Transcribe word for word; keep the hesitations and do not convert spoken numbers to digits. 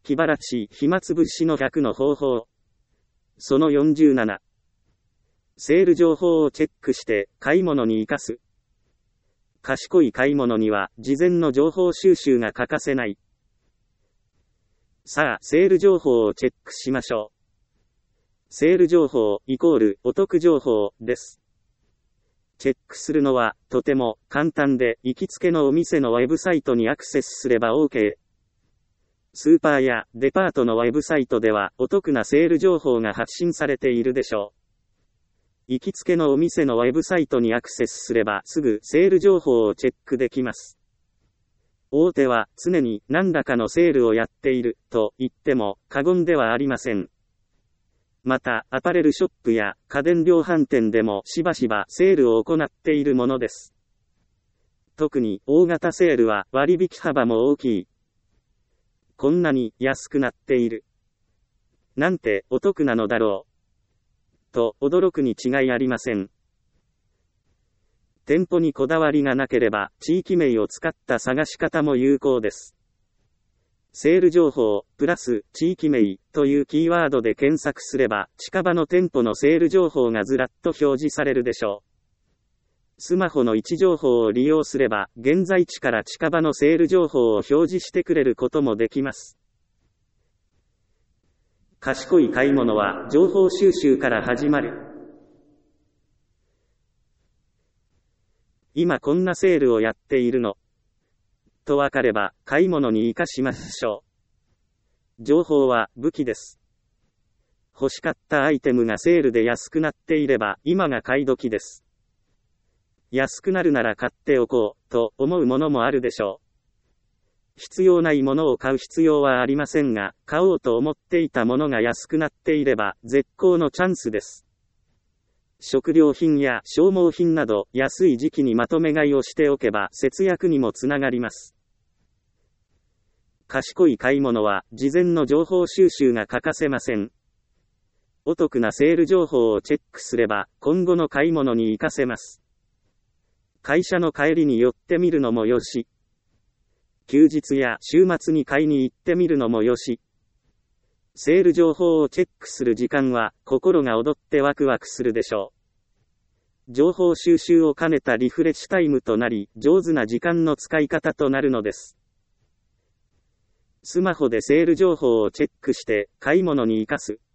気晴らし、暇つぶしの客の方法。そのよんじゅうなな。セール情報をチェックして買い物に生かす。賢い買い物には事前の情報収集が欠かせない。さあ、セール情報をチェックしましょう。セール情報イコールお得情報です。チェックするのはとても簡単で、行きつけのお店のウェブサイトにアクセスすれば OK。スーパーやデパートのウェブサイトではお得なセール情報が発信されているでしょう。行きつけのお店のウェブサイトにアクセスすればすぐセール情報をチェックできます。大手は常に何らかのセールをやっていると言っても過言ではありません。また、アパレルショップや家電量販店でもしばしばセールを行っているものです。特に大型セールは割引幅も大きい。こんなに安くなっている。なんてお得なのだろう。と驚くに違いありません。店舗にこだわりがなければ地域名を使った探し方も有効です。セール情報、プラス、地域名というキーワードで検索すれば、近場の店舗のセール情報がずらっと表示されるでしょう。スマホの位置情報を利用すれば、現在地から近場のセール情報を表示してくれることもできます。賢い買い物は、情報収集から始まる。今こんなセールをやっているの。とわかれば、買い物に生かしましょう。情報は武器です。欲しかったアイテムがセールで安くなっていれば、今が買い時です。安くなるなら買っておこう、と思うものもあるでしょう。必要ないものを買う必要はありませんが、買おうと思っていたものが安くなっていれば、絶好のチャンスです。食料品や消耗品など、安い時期にまとめ買いをしておけば、節約にもつながります。賢い買い物は、事前の情報収集が欠かせません。お得なセール情報をチェックすれば、今後の買い物に活かせます。会社の帰りに寄ってみるのもよし。休日や週末に買いに行ってみるのもよし。セール情報をチェックする時間は、心が躍ってワクワクするでしょう。情報収集を兼ねたリフレッシュタイムとなり、上手な時間の使い方となるのです。スマホでセール情報をチェックして、買い物に生かす。